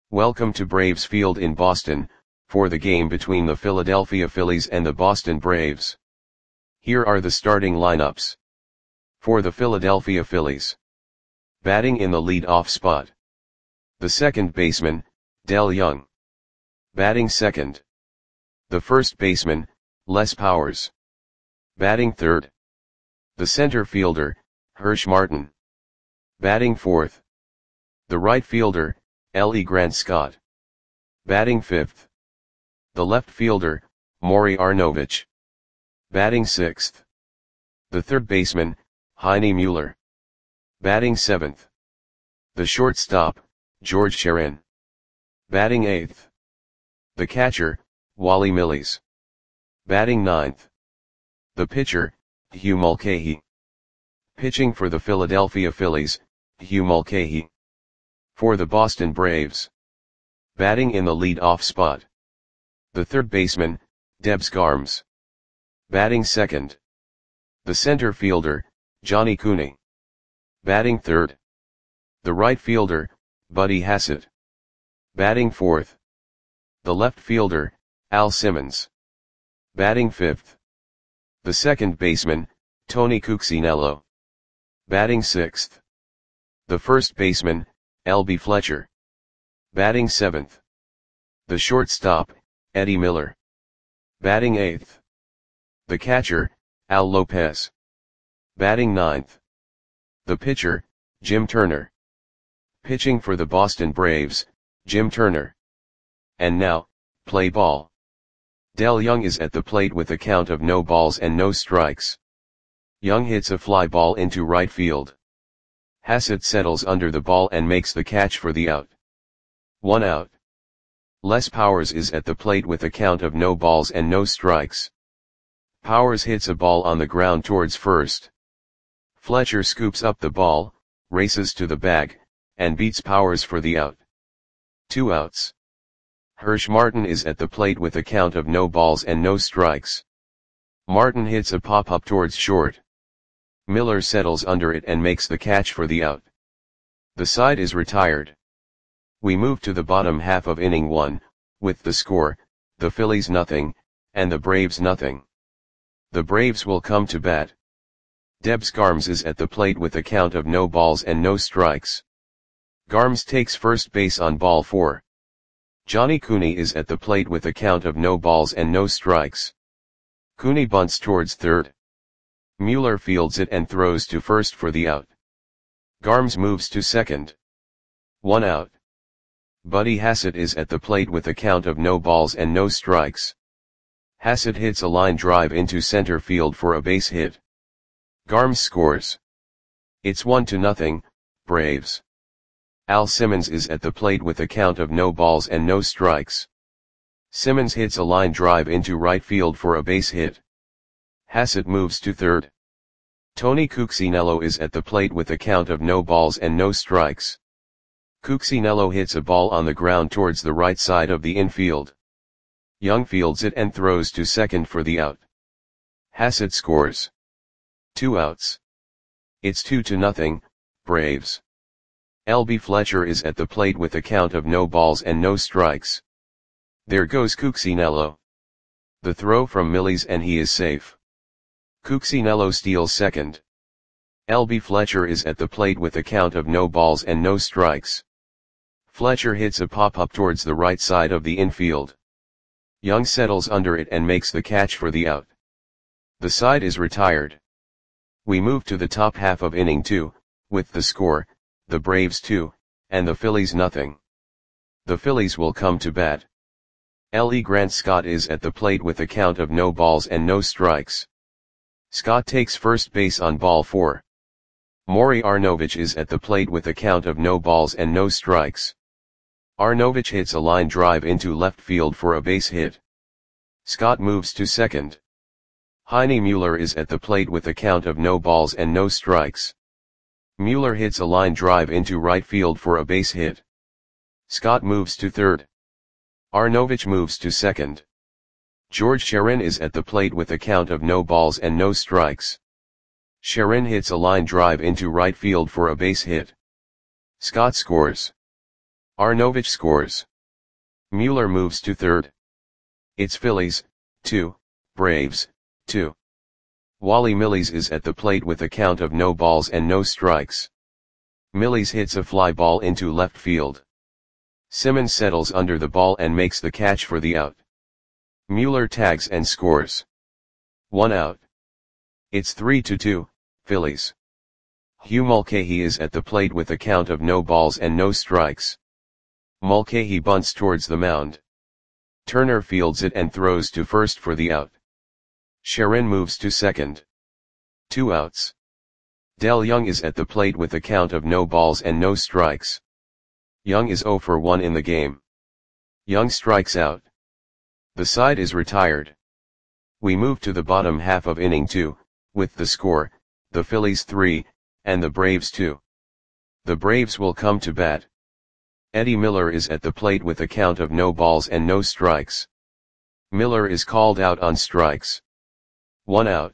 Welcome to Braves Field in Boston, for the game between the Philadelphia Phillies and the Boston Braves. Here are the starting lineups. For the Philadelphia Phillies. Batting in the lead-off spot. The second baseman, Del Young. Batting second. The first baseman, Les Powers. Batting third. The center fielder, Hirsch Martin. Batting fourth. The right fielder, L.E. Grant Scott. Batting fifth. The left fielder, Maury Arnovich. Batting sixth. The third baseman, Heine Mueller. Batting seventh. The shortstop, George Sherin. Batting eighth. The catcher, Wally Mills. Batting ninth. The pitcher, Hugh Mulcahy. Pitching for the Philadelphia Phillies, Hugh Mulcahy. For the Boston Braves. Batting in the lead-off spot. The third baseman, Debs Garms. Batting second. The center fielder, Johnny Cooney. Batting third. The right fielder, Buddy Hassett. Batting fourth. The left fielder, Al Simmons. Batting fifth. The second baseman, Tony Cuccinello. Batting sixth. The first baseman, L.B. Fletcher. Batting seventh. The shortstop, Eddie Miller. Batting eighth. The catcher, Al Lopez. Batting ninth. The pitcher, Jim Turner. Pitching for the Boston Braves, Jim Turner. And now, play ball. Del Young is at the plate with a count of no balls and no strikes. Young hits a fly ball into right field. Hassett settles under the ball and makes the catch for the out. 1 out. Les Powers is at the plate with a count of no balls and no strikes. Powers hits a ball on the ground towards first. Fletcher scoops up the ball, races to the bag, and beats Powers for the out. 2 outs. Hirsch Martin is at the plate with a count of no balls and no strikes. Martin hits a pop-up towards short. Miller settles under it and makes the catch for the out. The side is retired. We move to the bottom half of inning 1, with the score, the Phillies nothing, and the Braves nothing. The Braves will come to bat. Debs Garms is at the plate with a count of no balls and no strikes. Garms takes first base on ball 4. Johnny Cooney is at the plate with a count of no balls and no strikes. Cooney bunts towards third. Mueller fields it and throws to first for the out. Garms moves to second. 1 out. Buddy Hassett is at the plate with a count of no balls and no strikes. Hassett hits a line drive into center field for a base hit. Garms scores. It's 1-0, Braves. Al Simmons is at the plate with a count of no balls and no strikes. Simmons hits a line drive into right field for a base hit. Hassett moves to third. Tony Cuccinello is at the plate with a count of no balls and no strikes. Cuccinello hits a ball on the ground towards the right side of the infield. Young fields it and throws to second for the out. Hassett scores. 2 outs. It's 2-0, Braves. L.B. Fletcher is at the plate with a count of no balls and no strikes. There goes Cuccinello. The throw from Mills and he is safe. Cuccinello steals second. L.B. Fletcher is at the plate with a count of no balls and no strikes. Fletcher hits a pop-up towards the right side of the infield. Young settles under it and makes the catch for the out. The side is retired. We move to the top half of inning 2, with the score, the Braves 2, and the Phillies nothing. The Phillies will come to bat. L.E. Grant Scott is at the plate with a count of no balls and no strikes. Scott takes first base on ball 4. Maury Arnovich is at the plate with a count of no balls and no strikes. Arnovich hits a line drive into left field for a base hit. Scott moves to second. Heine Mueller is at the plate with a count of no balls and no strikes. Mueller hits a line drive into right field for a base hit. Scott moves to third. Arnovich moves to second. George Sherin is at the plate with a count of no balls and no strikes. Sherin hits a line drive into right field for a base hit. Scott scores. Arnovich scores. Mueller moves to third. It's Phillies, 2, Braves, 2. Wally Milles is at the plate with a count of no balls and no strikes. Milles hits a fly ball into left field. Simmons settles under the ball and makes the catch for the out. Mueller tags and scores. 1 out. It's 3-2, Phillies. Hugh Mulcahy is at the plate with a count of no balls and no strikes. Mulcahy bunts towards the mound. Turner fields it and throws to first for the out. Sharon moves to second. 2 outs. Del Young is at the plate with a count of no balls and no strikes. Young is 0 for 1 in the game. Young strikes out. The side is retired. We move to the bottom half of inning 2, with the score, the Phillies 3, and the Braves 2. The Braves will come to bat. Eddie Miller is at the plate with a count of no balls and no strikes. Miller is called out on strikes. 1 out.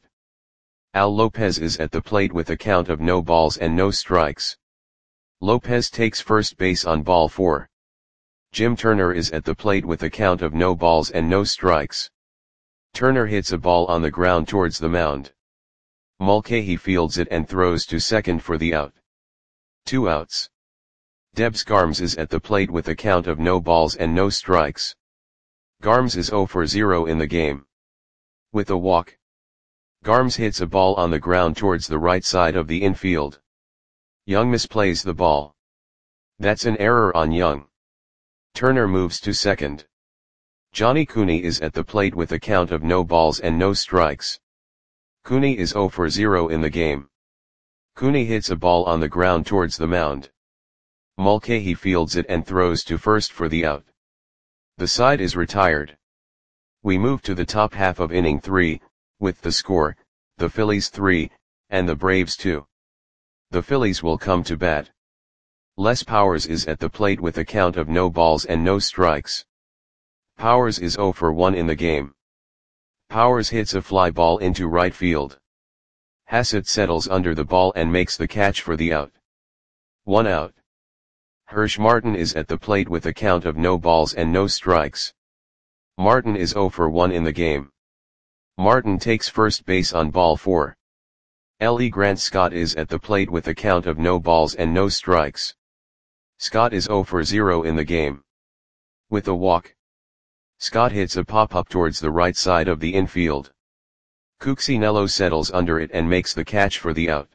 Al Lopez is at the plate with a count of no balls and no strikes. Lopez takes first base on ball 4. Jim Turner is at the plate with a count of no balls and no strikes. Turner hits a ball on the ground towards the mound. Mulcahy fields it and throws to second for the out. 2 outs. Debs Garms is at the plate with a count of no balls and no strikes. Garms is 0 for 0 in the game. With a walk. Garms hits a ball on the ground towards the right side of the infield. Young misplays the ball. That's an error on Young. Turner moves to second. Johnny Cooney is at the plate with a count of no balls and no strikes. Cooney is 0 for 0 in the game. Cooney hits a ball on the ground towards the mound. Mulcahy fields it and throws to first for the out. The side is retired. We move to the top half of inning 3, with the score, the Phillies 3, and the Braves 2. The Phillies will come to bat. Les Powers is at the plate with a count of no balls and no strikes. Powers is 0 for 1 in the game. Powers hits a fly ball into right field. Hassett settles under the ball and makes the catch for the out. 1 out. Hirsch Martin is at the plate with a count of no balls and no strikes. Martin is 0 for 1 in the game. Martin takes first base on ball 4. L.E. Grant Scott is at the plate with a count of no balls and no strikes. Scott is 0 for 0 in the game. With a walk. Scott hits a pop-up towards the right side of the infield. Cuccinello settles under it and makes the catch for the out.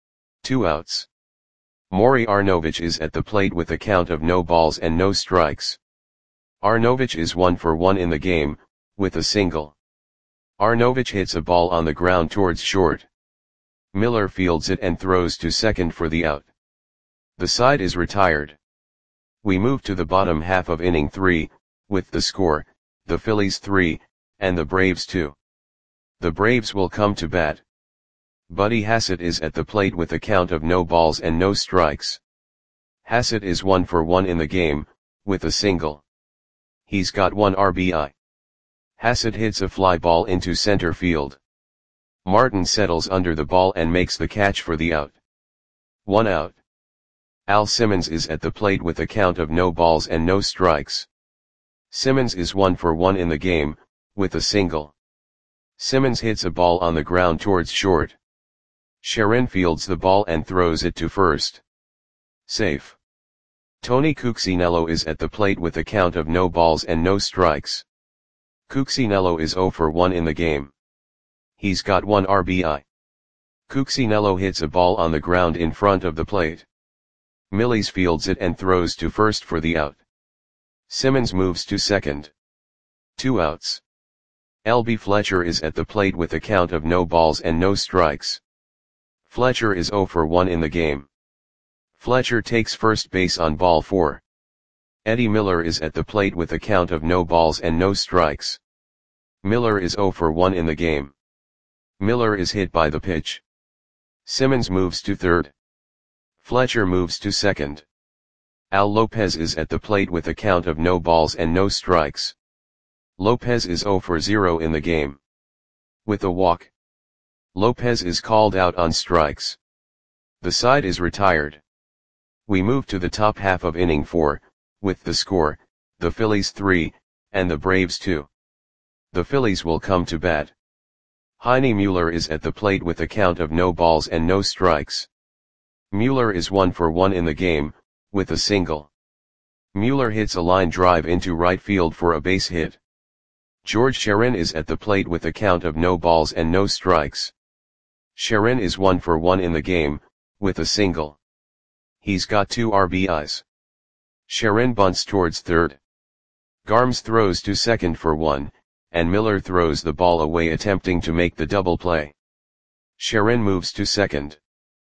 2 outs. Maury Arnovich is at the plate with a count of no balls and no strikes. Arnovich is 1 for 1 in the game, with a single. Arnovich hits a ball on the ground towards short. Miller fields it and throws to second for the out. The side is retired. We move to the bottom half of inning 3, with the score, the Phillies 3, and the Braves 2. The Braves will come to bat. Buddy Hassett is at the plate with a count of no balls and no strikes. Hassett is 1 for 1 in the game, with a single. He's got 1 RBI. Hassett hits a fly ball into center field. Martin settles under the ball and makes the catch for the out. 1 out. Al Simmons is at the plate with a count of no balls and no strikes. Simmons is 1 for 1 in the game, with a single. Simmons hits a ball on the ground towards short. Sharon fields the ball and throws it to first. Safe. Tony Cuccinello is at the plate with a count of no balls and no strikes. Cuccinello is 0 for 1 in the game. He's got 1 RBI. Cuccinello hits a ball on the ground in front of the plate. Milles fields it and throws to first for the out. Simmons moves to second. 2 outs. L.B. Fletcher is at the plate with a count of no balls and no strikes. Fletcher is 0 for 1 in the game. Fletcher takes first base on ball 4. Eddie Miller is at the plate with a count of no balls and no strikes. Miller is 0 for 1 in the game. Miller is hit by the pitch. Simmons moves to third. Fletcher moves to second. Al Lopez is at the plate with a count of no balls and no strikes. Lopez is 0 for 0 in the game. With a walk. Lopez is called out on strikes. The side is retired. We move to the top half of inning 4, with the score, the Phillies 3, and the Braves 2. The Phillies will come to bat. Heine Mueller is at the plate with a count of no balls and no strikes. Mueller is 1 for 1 in the game, with a single. Mueller hits a line drive into right field for a base hit. George Sherin is at the plate with a count of no balls and no strikes. Sherin is 1 for 1 in the game, with a single. He's got 2 RBIs. Sherin bunts towards third. Garms throws to second for 1, and Miller throws the ball away attempting to make the double play. Sherin moves to second.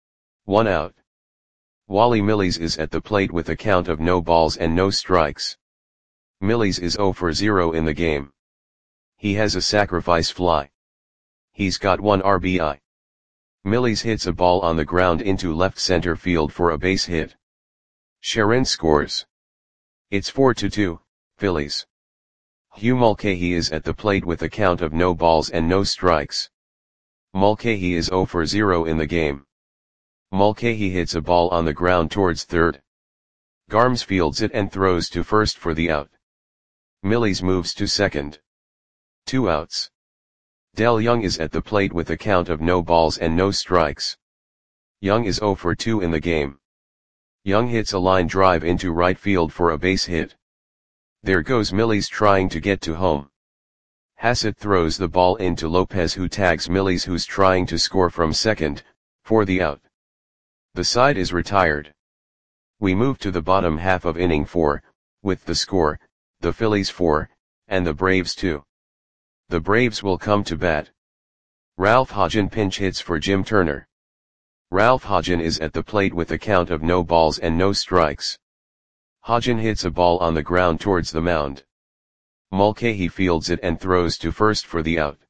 1 out. Wally Milles is at the plate with a count of no balls and no strikes. Milles is 0 for 0 in the game. He has a sacrifice fly. He's got 1 RBI. Milles hits a ball on the ground into left center field for a base hit. Sherin scores. It's 4-2, Phillies. Hugh Mulcahy is at the plate with a count of no balls and no strikes. Mulcahy is 0 for 0 in the game. Mulcahy hits a ball on the ground towards third. Garms fields it and throws to first for the out. Milles moves to second. 2 outs. Del Young is at the plate with a count of no balls and no strikes. Young is 0 for 2 in the game. Young hits a line drive into right field for a base hit. There goes Milles trying to get to home. Hassett throws the ball into Lopez, who tags Milles, who's trying to score from second, for the out. The side is retired. We move to the bottom half of inning 4, with the score, the Phillies 4, and the Braves 2. The Braves will come to bat. Ralph Hodgen pinch hits for Jim Turner. Ralph Hodgen is at the plate with a count of no balls and no strikes. Hodgen hits a ball on the ground towards the mound. Mulcahy fields it and throws to first for the out.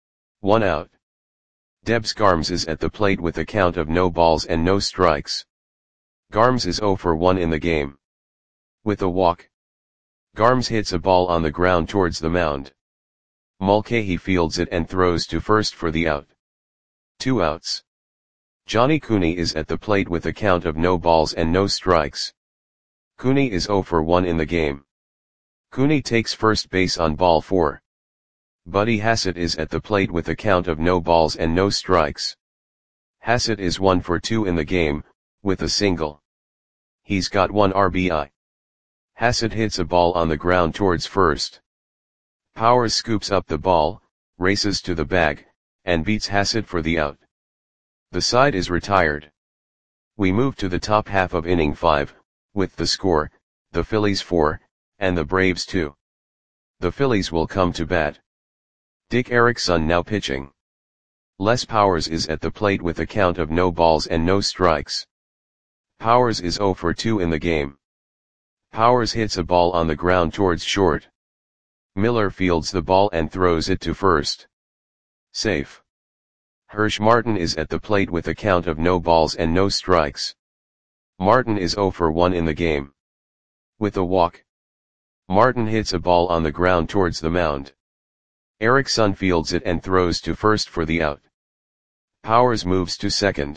1 out. Debs Garms is at the plate with a count of no balls and no strikes. Garms is 0 for 1 in the game. With a walk. Garms hits a ball on the ground towards the mound. Mulcahy fields it and throws to first for the out. 2 outs. Johnny Cooney is at the plate with a count of no balls and no strikes. Cooney is 0 for 1 in the game. Cooney takes first base on ball 4. Buddy Hassett is at the plate with a count of no balls and no strikes. Hassett is 1 for 2 in the game, with a single. He's got 1 RBI. Hassett hits a ball on the ground towards first. Powers scoops up the ball, races to the bag, and beats Hassett for the out. The side is retired. We move to the top half of inning 5, with the score, the Phillies 4, and the Braves 2. The Phillies will come to bat. Dick Erickson now pitching. Les Powers is at the plate with a count of no balls and no strikes. Powers is 0 for 2 in the game. Powers hits a ball on the ground towards short. Miller fields the ball and throws it to first. Safe. Hirsch Martin is at the plate with a count of no balls and no strikes. Martin is 0 for 1 in the game. With a walk. Martin hits a ball on the ground towards the mound. Erickson fields it and throws to first for the out. Powers moves to second.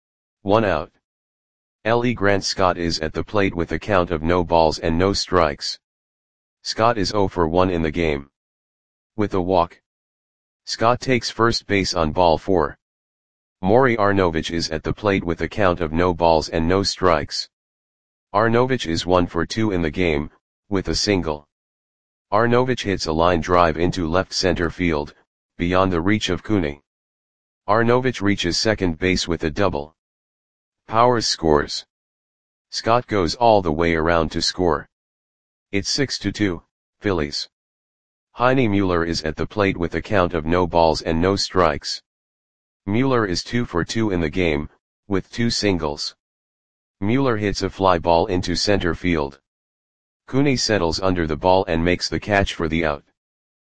1 out. L.E. Grant Scott is at the plate with a count of no balls and no strikes. Scott is 0 for 1 in the game. With a walk. Scott takes first base on ball 4. Maury Arnovich is at the plate with a count of no balls and no strikes. Arnovich is 1 for 2 in the game, with a single. Arnovich hits a line drive into left center field, beyond the reach of Cooney. Arnovich reaches second base with a double. Powers scores. Scott goes all the way around to score. It's 6-2, Phillies. Heine Mueller is at the plate with a count of no balls and no strikes. Mueller is 2 for 2 in the game, with 2 singles. Mueller hits a fly ball into center field. Cooney settles under the ball and makes the catch for the out.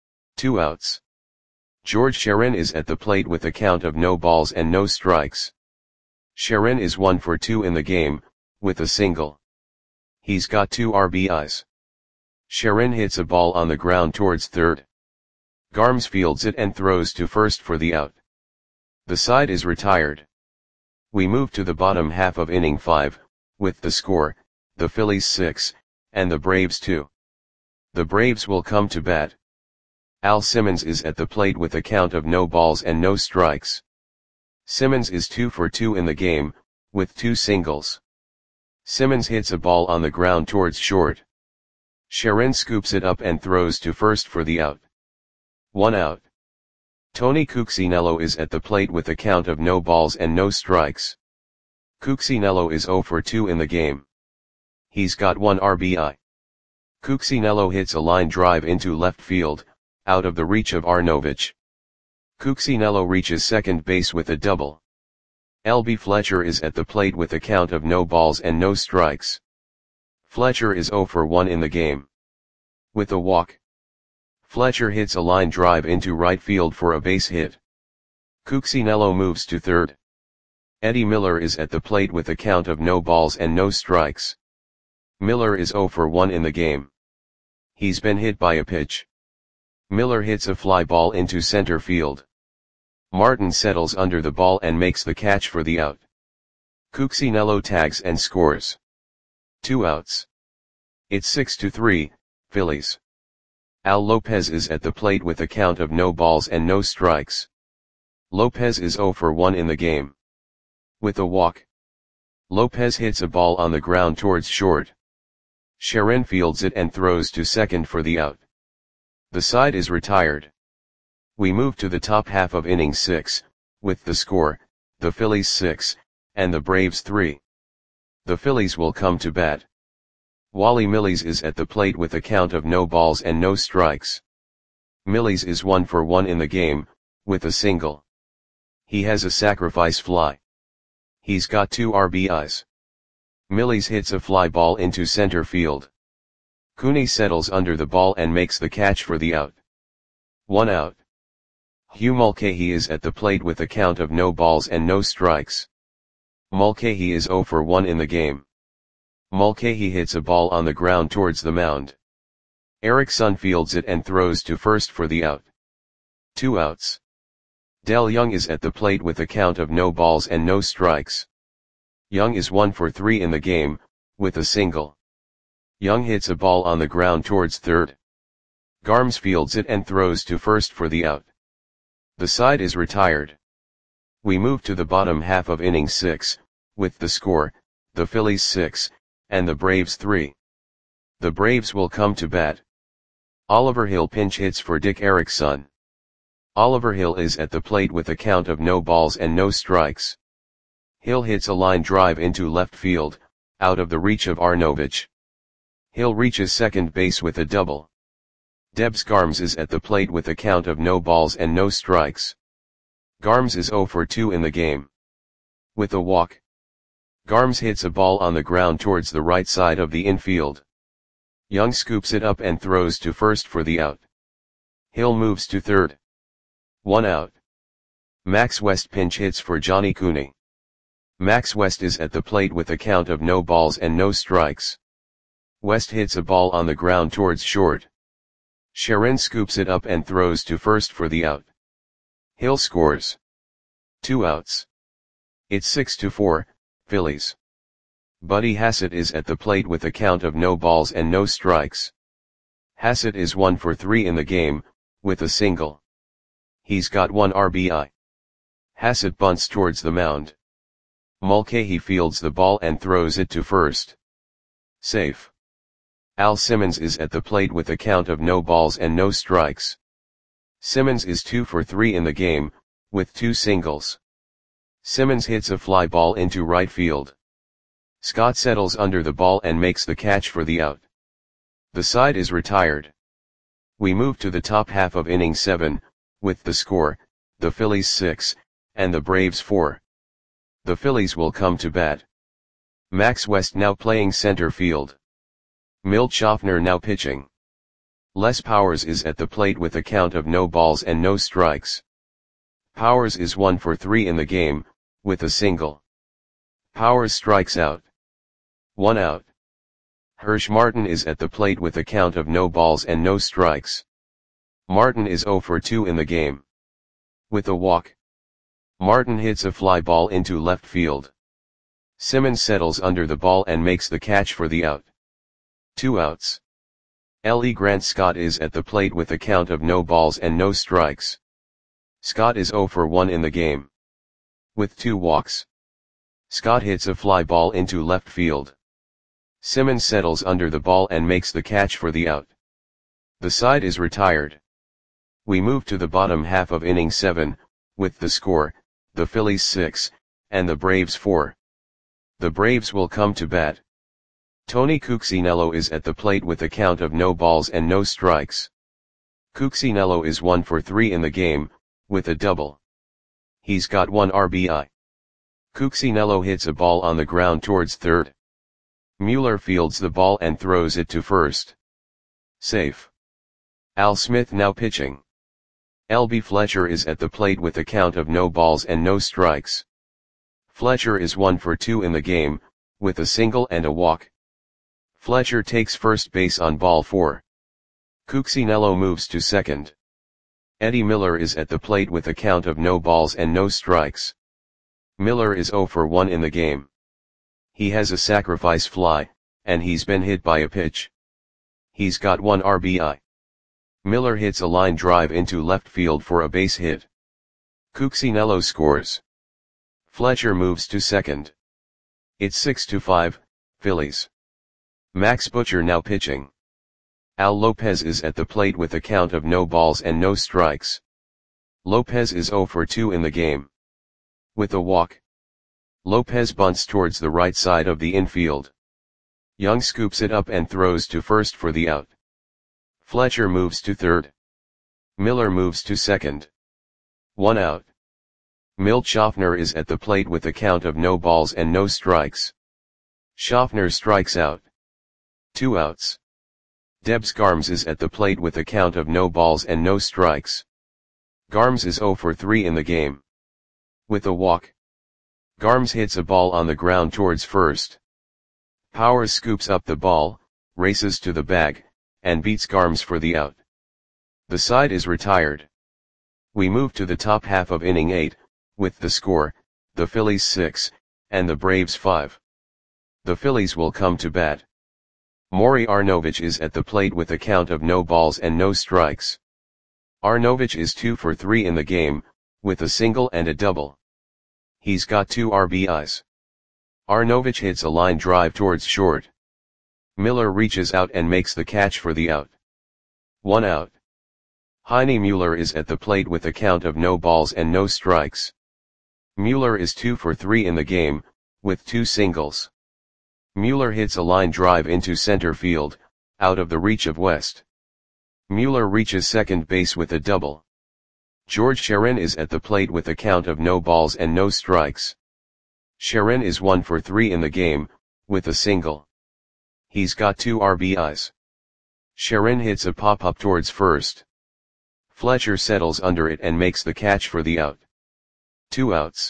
2 outs. George Sherin is at the plate with a count of no balls and no strikes. Sherin is 1 for 2 in the game, with a single. He's got 2 RBIs. Sherin hits a ball on the ground towards third. Garms fields it and throws to first for the out. The side is retired. We move to the bottom half of inning 5, with the score, the Phillies 6, and the Braves 2. The Braves will come to bat. Al Simmons is at the plate with a count of no balls and no strikes. Simmons is 2 for 2 in the game, with 2 singles. Simmons hits a ball on the ground towards short. Sharon scoops it up and throws to first for the out. 1 out. Tony Cuccinello is at the plate with a count of no balls and no strikes. Cuccinello is 0 for 2 in the game. He's got 1 RBI. Cuccinello hits a line drive into left field, out of the reach of Arnovich. Cuccinello reaches second base with a double. L.B. Fletcher is at the plate with a count of no balls and no strikes. Fletcher is 0 for 1 in the game. With a walk. Fletcher hits a line drive into right field for a base hit. Cuccinello moves to third. Eddie Miller is at the plate with a count of no balls and no strikes. Miller is 0 for 1 in the game. He's been hit by a pitch. Miller hits a fly ball into center field. Martin settles under the ball and makes the catch for the out. Cuccinello tags and scores. 2 outs. It's 6-3, Phillies. Al Lopez is at the plate with a count of no balls and no strikes. Lopez is 0 for 1 in the game. With a walk. Lopez hits a ball on the ground towards short. Sharon fields it and throws to second for the out. The side is retired. We move to the top half of inning 6, with the score, the Phillies 6, and the Braves 3. The Phillies will come to bat. Wally Milles is at the plate with a count of no balls and no strikes. Milles is 1 for 1 in the game, with a single. He has a sacrifice fly. He's got 2 RBIs. Milles hits a fly ball into center field. Cooney settles under the ball and makes the catch for the out. 1 out. Hugh Mulcahy is at the plate with a count of no balls and no strikes. Mulcahy is 0 for 1 in the game. Mulcahy hits a ball on the ground towards the mound. Erickson fields it and throws to first for the out. 2 outs. Del Young is at the plate with a count of no balls and no strikes. Young is 1 for 3 in the game, with a single. Young hits a ball on the ground towards third. Garms fields it and throws to first for the out. The side is retired. We move to the bottom half of inning 6, with the score, the Phillies 6, and the Braves 3. The Braves will come to bat. Oliver Hill pinch hits for Dick Erickson. Oliver Hill is at the plate with a count of no balls and no strikes. Hill hits a line drive into left field, out of the reach of Arnovich. Hill reaches second base with a double. Debs Garms is at the plate with a count of no balls and no strikes. Garms is 0 for 2 in the game. With a walk. Garms hits a ball on the ground towards the right side of the infield. Young scoops it up and throws to first for the out. Hill moves to third. 1 out. Max West pinch hits for Johnny Cooney. Max West is at the plate with a count of no balls and no strikes. West hits a ball on the ground towards short. Sharon scoops it up and throws to first for the out. Hill scores. 2 outs. It's 6-4, Phillies. Buddy Hassett is at the plate with a count of no balls and no strikes. Hassett is 1 for 3 in the game, with a single. He's got 1 RBI. Hassett bunts towards the mound. Mulcahy fields the ball and throws it to first. Safe. Al Simmons is at the plate with a count of no balls and no strikes. Simmons is 2 for 3 in the game, with 2 singles. Simmons hits a fly ball into right field. Scott settles under the ball and makes the catch for the out. The side is retired. We move to the top half of inning 7, with the score, the Phillies 6, and the Braves 4. The Phillies will come to bat. Max West now playing center field. Milt Schaffner now pitching. Les Powers is at the plate with a count of no balls and no strikes. Powers is 1 for 3 in the game, with a single. Powers strikes out. 1 out. Hirsch Martin is at the plate with a count of no balls and no strikes. Martin is 0 for 2 in the game. With a walk. Martin hits a fly ball into left field. Simmons settles under the ball and makes the catch for the out. 2 outs. L.E. Grant Scott is at the plate with a count of no balls and no strikes. Scott is 0 for 1 in the game. With 2 walks. Scott hits a fly ball into left field. Simmons settles under the ball and makes the catch for the out. The side is retired. We move to the bottom half of inning 7, with the score, the Phillies 6, and the Braves 4. The Braves will come to bat. Tony Cuccinello is at the plate with a count of no balls and no strikes. Cuccinello is 1 for 3 in the game, with a double. He's got 1 RBI. Cuccinello hits a ball on the ground towards third. Mueller fields the ball and throws it to first. Safe. Al Smith now pitching. L.B. Fletcher is at the plate with a count of no balls and no strikes. Fletcher is 1 for 2 in the game, with a single and a walk. Fletcher takes first base on ball 4. Cuccinello moves to second. Eddie Miller is at the plate with a count of no balls and no strikes. Miller is 0 for 1 in the game. He has a sacrifice fly, and he's been hit by a pitch. He's got 1 RBI. Miller hits a line drive into left field for a base hit. Cuccinello scores. Fletcher moves to second. It's 6-5, Phillies. Max Butcher now pitching. Al Lopez is at the plate with a count of no balls and no strikes. Lopez is 0 for 2 in the game. With a walk. Lopez bunts towards the right side of the infield. Young scoops it up and throws to first for the out. Fletcher moves to third. Miller moves to second. 1 out. Milt Schaffner is at the plate with a count of no balls and no strikes. Schaffner strikes out. 2 outs. Debs Garms is at the plate with a count of no balls and no strikes. Garms is 0 for 3 in the game. With a walk. Garms hits a ball on the ground towards first. Powers scoops up the ball, races to the bag, and beats Garms for the out. The side is retired. We move to the top half of inning 8, with the score, the Phillies 6, and the Braves 5. The Phillies will come to bat. Maury Arnovich is at the plate with a count of no balls and no strikes. Arnovich is 2 for 3 in the game, with a single and a double. He's got 2 RBIs. Arnovich hits a line drive towards short. Miller reaches out and makes the catch for the out. 1 out. Heine Mueller is at the plate with a count of no balls and no strikes. Mueller is 2 for 3 in the game, with 2 singles. Mueller hits a line drive into center field, out of the reach of West. Mueller reaches second base with a double. George Sharon is at the plate with a count of no balls and no strikes. Sharon is 1 for 3 in the game, with a single. He's got 2 RBIs. Sharon hits a pop-up towards first. Fletcher settles under it and makes the catch for the out. 2 outs.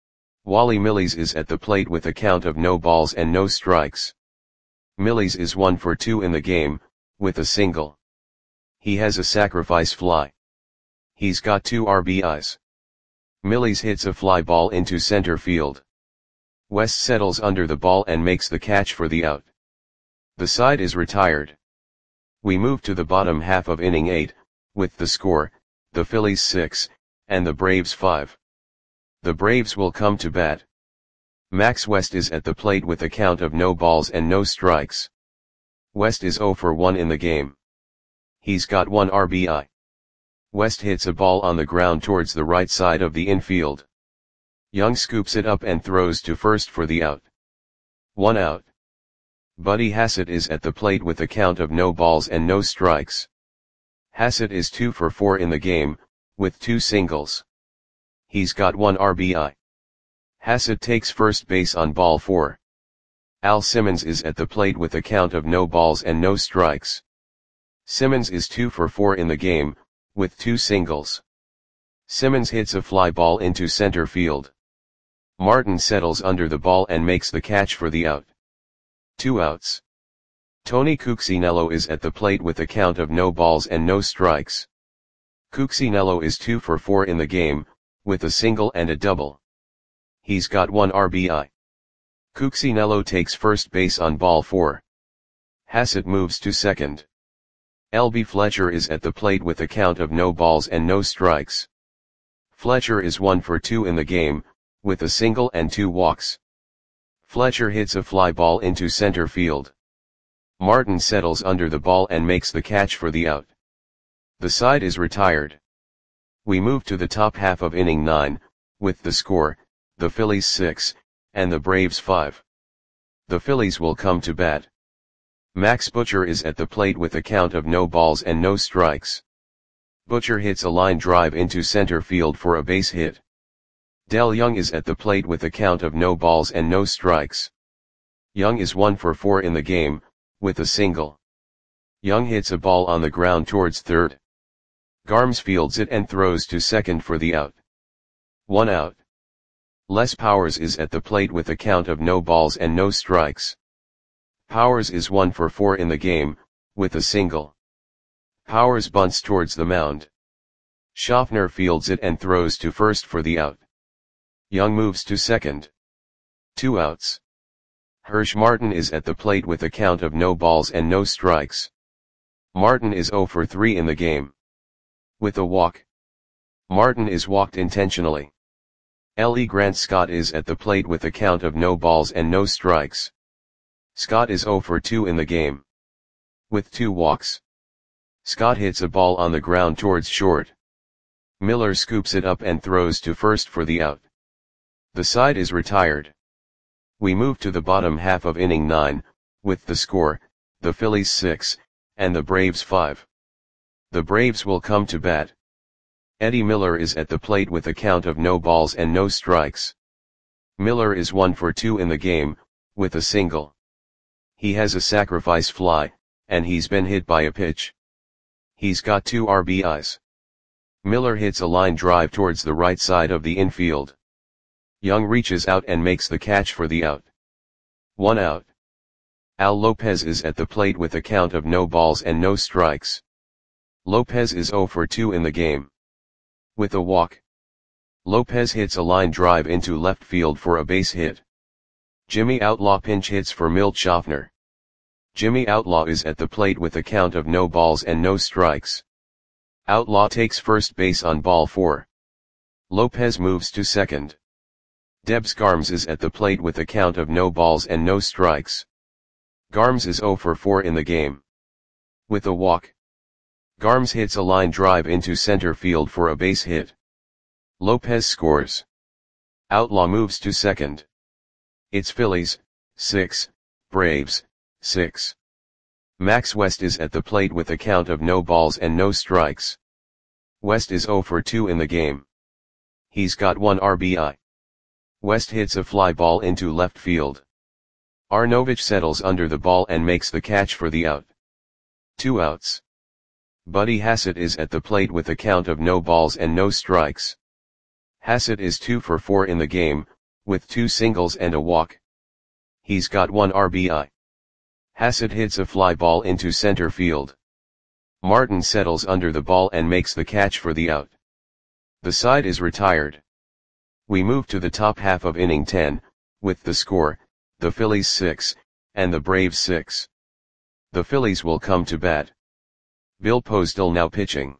Wally Milles is at the plate with a count of no balls and no strikes. Milles is 1 for 2 in the game, with a single. He has a sacrifice fly. He's got 2 RBIs. Milles hits a fly ball into center field. West settles under the ball and makes the catch for the out. The side is retired. We move to the bottom half of inning 8, with the score, the Phillies 6, and the Braves 5. The Braves will come to bat. Max West is at the plate with a count of no balls and no strikes. West is 0 for 1 in the game. He's got 1 RBI. West hits a ball on the ground towards the right side of the infield. Young scoops it up and throws to first for the out. 1 out. Buddy Hassett is at the plate with a count of no balls and no strikes. Hassett is 2 for 4 in the game, with 2 singles. He's got 1 RBI. Hassett takes first base on ball 4. Al Simmons is at the plate with a count of no balls and no strikes. Simmons is 2 for 4 in the game, with 2 singles. Simmons hits a fly ball into center field. Martin settles under the ball and makes the catch for the out. 2 outs. Tony Cuccinello is at the plate with a count of no balls and no strikes. Cuccinello is 2 for 4 in the game, with a single and a double. He's got 1 RBI. Cuccinello takes first base on ball 4. Hassett moves to second. L.B. Fletcher is at the plate with a count of no balls and no strikes. Fletcher is 1 for 2 in the game, with a single and 2 walks. Fletcher hits a fly ball into center field. Martin settles under the ball and makes the catch for the out. The side is retired. We move to the top half of inning 9, with the score, the Phillies 6, and the Braves 5. The Phillies will come to bat. Max Butcher is at the plate with a count of no balls and no strikes. Butcher hits a line drive into center field for a base hit. Del Young is at the plate with a count of no balls and no strikes. Young is 1 for 4 in the game, with a single. Young hits a ball on the ground towards third. Garms fields it and throws to second for the out. 1 out. Les Powers is at the plate with a count of no balls and no strikes. Powers is 1 for 4 in the game, with a single. Powers bunts towards the mound. Schaffner fields it and throws to first for the out. Young moves to second. 2 outs. Hirsch Martin is at the plate with a count of no balls and no strikes. Martin is 0 for 3 in the game. With a walk. Martin is walked intentionally. L.E. Grant Scott is at the plate with a count of no balls and no strikes. Scott is 0 for 2 in the game. With 2 walks. Scott hits a ball on the ground towards short. Miller scoops it up and throws to first for the out. The side is retired. We move to the bottom half of inning 9, with the score, the Phillies 6, and the Braves 5. The Braves will come to bat. Eddie Miller is at the plate with a count of no balls and no strikes. Miller is 1 for 2 in the game, with a single. He has a sacrifice fly, and he's been hit by a pitch. He's got 2 RBIs. Miller hits a line drive towards the right side of the infield. Young reaches out and makes the catch for the out. 1 out. Al Lopez is at the plate with a count of no balls and no strikes. Lopez is 0 for 2 in the game. With a walk. Lopez hits a line drive into left field for a base hit. Jimmy Outlaw pinch hits for Milt Schaffner. Jimmy Outlaw is at the plate with a count of no balls and no strikes. Outlaw takes first base on ball 4. Lopez moves to second. Debs Garms is at the plate with a count of no balls and no strikes. Garms is 0 for 4 in the game. With a walk. Garms hits a line drive into center field for a base hit. Lopez scores. Outlaw moves to second. It's Phillies, 6, Braves, 6. Max West is at the plate with a count of no balls and no strikes. West is 0 for 2 in the game. He's got 1 RBI. West hits a fly ball into left field. Arnovich settles under the ball and makes the catch for the out. 2 outs. Buddy Hassett is at the plate with a count of no balls and no strikes. Hassett is 2 for 4 in the game, with 2 singles and a walk. He's got 1 RBI. Hassett hits a fly ball into center field. Martin settles under the ball and makes the catch for the out. The side is retired. We move to the top half of inning 10, with the score, the Phillies 6, and the Braves 6. The Phillies will come to bat. Bill Postal now pitching.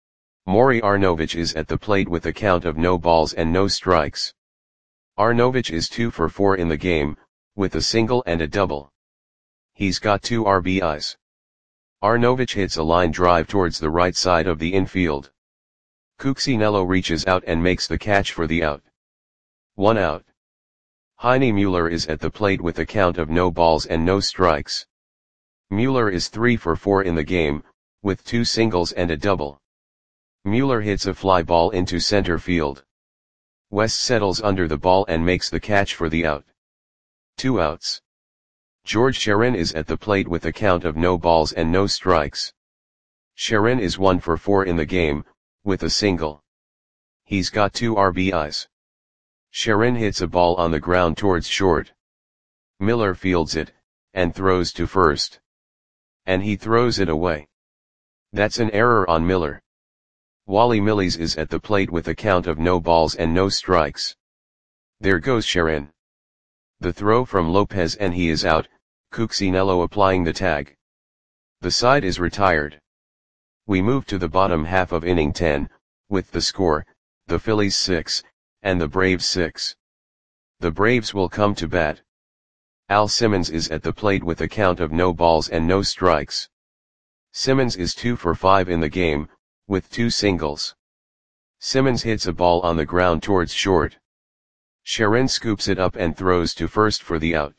Maury Arnovich is at the plate with a count of no balls and no strikes. Arnovich is 2 for 4 in the game, with a single and a double. He's got 2 RBIs. Arnovich hits a line drive towards the right side of the infield. Cuccinello reaches out and makes the catch for the out. 1 out. Heine Mueller is at the plate with a count of no balls and no strikes. Mueller is 3 for 4 in the game, with 2 singles and a double. Mueller hits a fly ball into center field. West settles under the ball and makes the catch for the out. 2 outs. George Sharon is at the plate with a count of no balls and no strikes. Sharon is 1 for 4 in the game, with a single. He's got 2 RBIs. Sharon hits a ball on the ground towards short. Miller fields it, and throws to first. And he throws it away. That's an error on Miller. Wally Milles is at the plate with a count of no balls and no strikes. There goes Sharon. The throw from Lopez and he is out, Cuccinello applying the tag. The side is retired. We move to the bottom half of inning 10, with the score, the Phillies 6, and the Braves 6. The Braves will come to bat. Al Simmons is at the plate with a count of no balls and no strikes. Simmons is 2 for 5 in the game, with 2 singles. Simmons hits a ball on the ground towards short. Sharon scoops it up and throws to first for the out.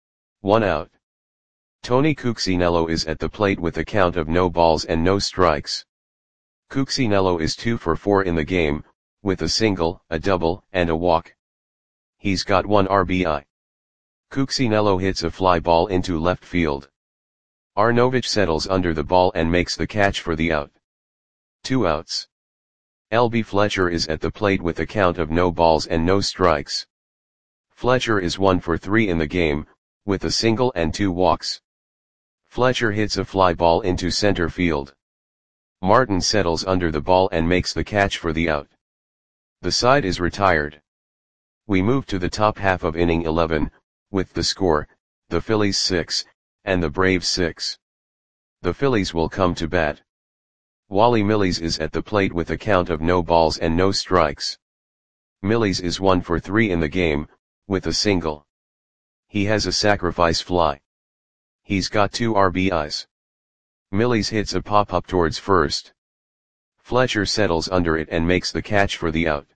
1 out. Tony Cuccinello is at the plate with a count of no balls and no strikes. Cuccinello is 2 for 4 in the game, with a single, a double, and a walk. He's got 1 RBI. Cuccinello hits a fly ball into left field. Arnovich settles under the ball and makes the catch for the out. 2 outs. L.B. Fletcher is at the plate with a count of no balls and no strikes. Fletcher is 1 for 3 in the game, with a single and 2 walks. Fletcher hits a fly ball into center field. Martin settles under the ball and makes the catch for the out. The side is retired. We move to the top half of inning 11, with the score, the Phillies 6, and the Braves 6. The Phillies will come to bat. Wally Milles is at the plate with a count of no balls and no strikes. Milles is 1 for 3 in the game, with a single. He has a sacrifice fly. He's got 2 RBIs. Milles hits a pop-up towards first. Fletcher settles under it and makes the catch for the out.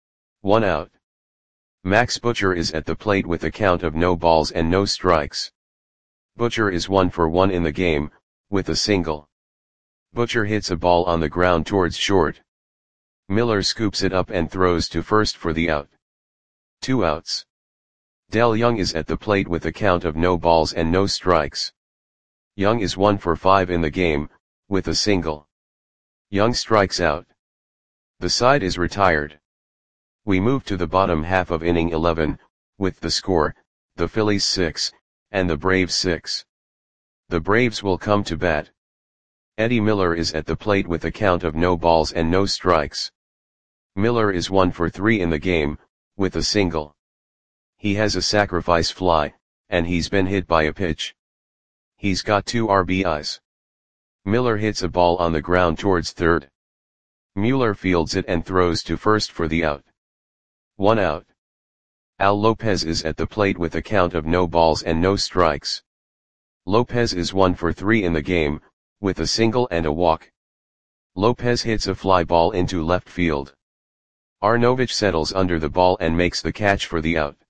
1 out. Max Butcher is at the plate with a count of no balls and no strikes. Butcher is 1 for 1 in the game, with a single. Butcher hits a ball on the ground towards short. Miller scoops it up and throws to first for the out. 2 outs. Del Young is at the plate with a count of no balls and no strikes. Young is 1 for 5 in the game, with a single. Young strikes out. The side is retired. We move to the bottom half of inning 11, with the score, the Phillies 6, and the Braves 6. The Braves will come to bat. Eddie Miller is at the plate with a count of no balls and no strikes. Miller is 1 for 3 in the game, with a single. He has a sacrifice fly, and he's been hit by a pitch. He's got 2 RBIs. Miller hits a ball on the ground towards third. Mueller fields it and throws to first for the out. 1 out. Al Lopez is at the plate with a count of no balls and no strikes. Lopez is 1 for 3 in the game, with a single and a walk. Lopez hits a fly ball into left field. Arnovich settles under the ball and makes the catch for the out.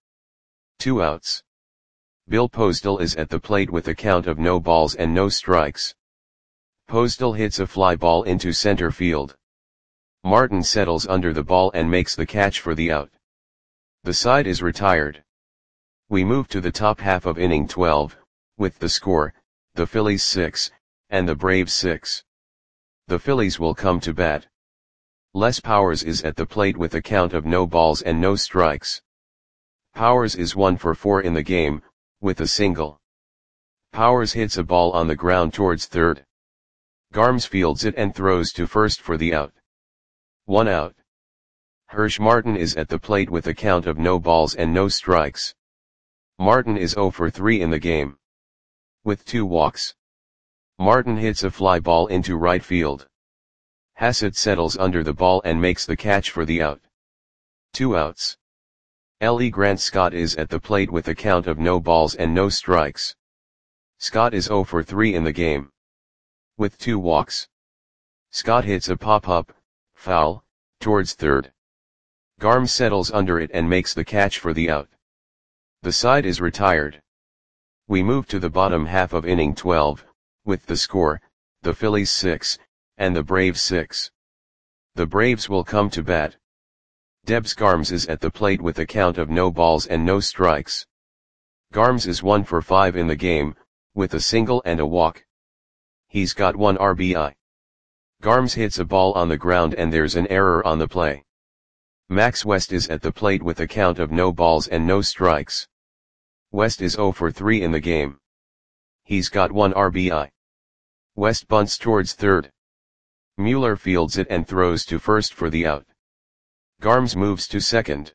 2 outs. Bill Postal is at the plate with a count of no balls and no strikes. Postal hits a fly ball into center field. Martin settles under the ball and makes the catch for the out. The side is retired. We move to the top half of inning 12, with the score, the Phillies 6, and the Braves 6. The Phillies will come to bat. Les Powers is at the plate with a count of no balls and no strikes. Powers is 1 for 4 in the game, with a single. Powers hits a ball on the ground towards third. Garms fields it and throws to first for the out. 1 out. Hirsch Martin is at the plate with a count of no balls and no strikes. Martin is 0 for 3 in the game, with 2 walks. Martin hits a fly ball into right field. Hassett settles under the ball and makes the catch for the out. 2 outs. L.E. Grant Scott is at the plate with a count of no balls and no strikes. Scott is 0 for 3 in the game, with 2 walks. Scott hits a pop-up, foul, towards third. Garm settles under it and makes the catch for the out. The side is retired. We move to the bottom half of inning 12, with the score, the Phillies 6, and the Braves 6. The Braves will come to bat. Debs Garms is at the plate with a count of no balls and no strikes. Garms is 1 for 5 in the game, with a single and a walk. He's got 1 RBI. Garms hits a ball on the ground and there's an error on the play. Max West is at the plate with a count of no balls and no strikes. West is 0 for 3 in the game. He's got 1 RBI. West bunts towards third. Mueller fields it and throws to first for the out. Garms moves to second.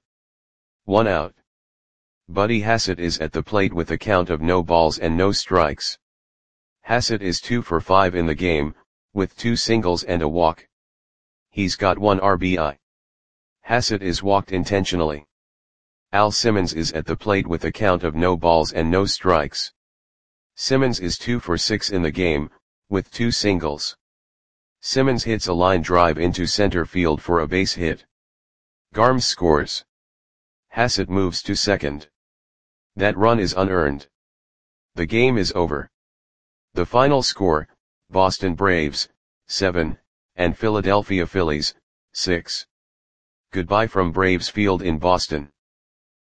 1 out. Buddy Hassett is at the plate with a count of no balls and no strikes. Hassett is 2 for 5 in the game, with 2 singles and a walk. He's got 1 RBI. Hassett is walked intentionally. Al Simmons is at the plate with a count of no balls and no strikes. Simmons is 2 for 6 in the game, with 2 singles. Simmons hits a line drive into center field for a base hit. Garms scores. Hassett moves to second. That run is unearned. The game is over. The final score, Boston Braves, 7, and Philadelphia Phillies, 6. Goodbye from Braves Field in Boston.